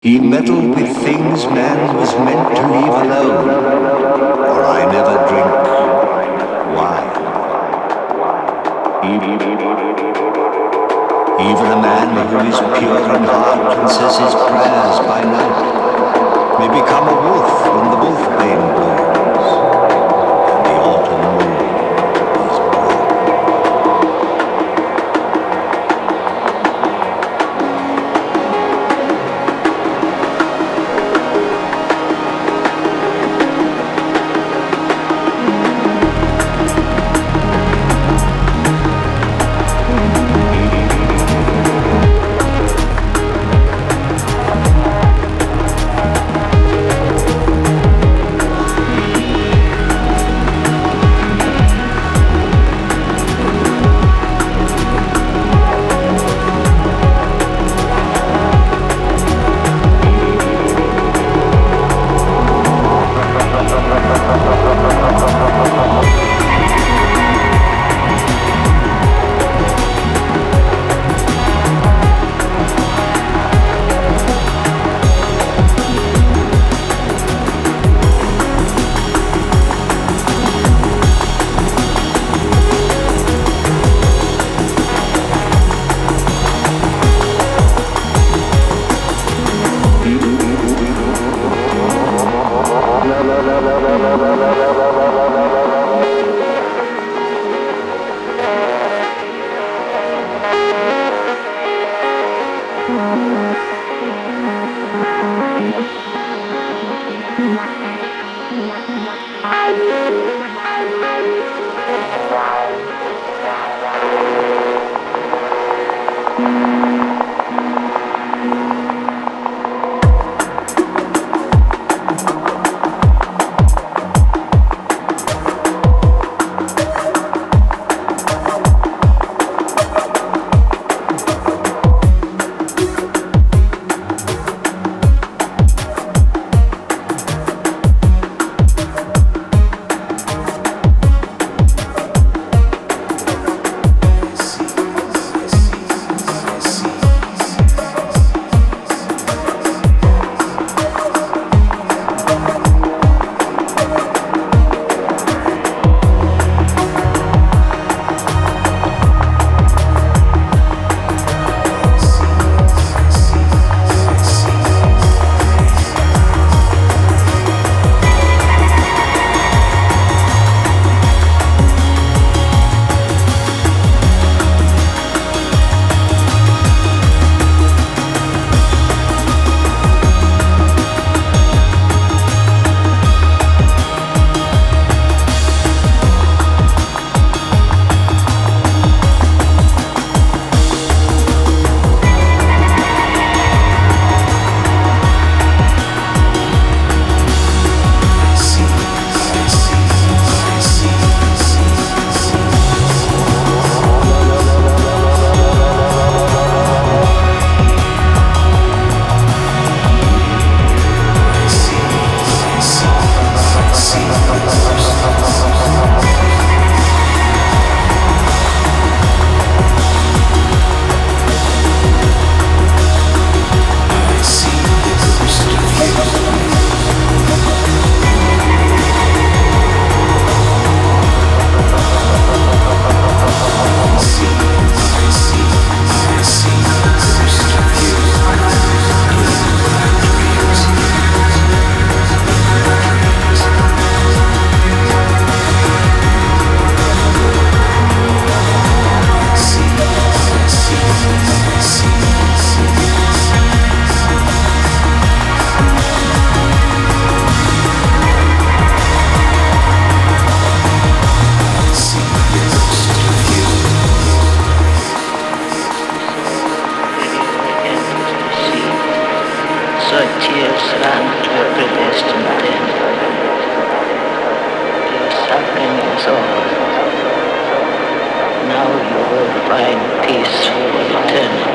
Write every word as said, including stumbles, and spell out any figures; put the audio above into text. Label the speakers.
Speaker 1: He meddled with things man was meant to leave alone, for I never drink wine. Even a man who is pure in heart and says his prayers by night may become a wolf when the wolfbane blows and the autumn moon is bright.
Speaker 2: Tears ran to a predestined end. Your suffering is over. Now you will find peace for eternity.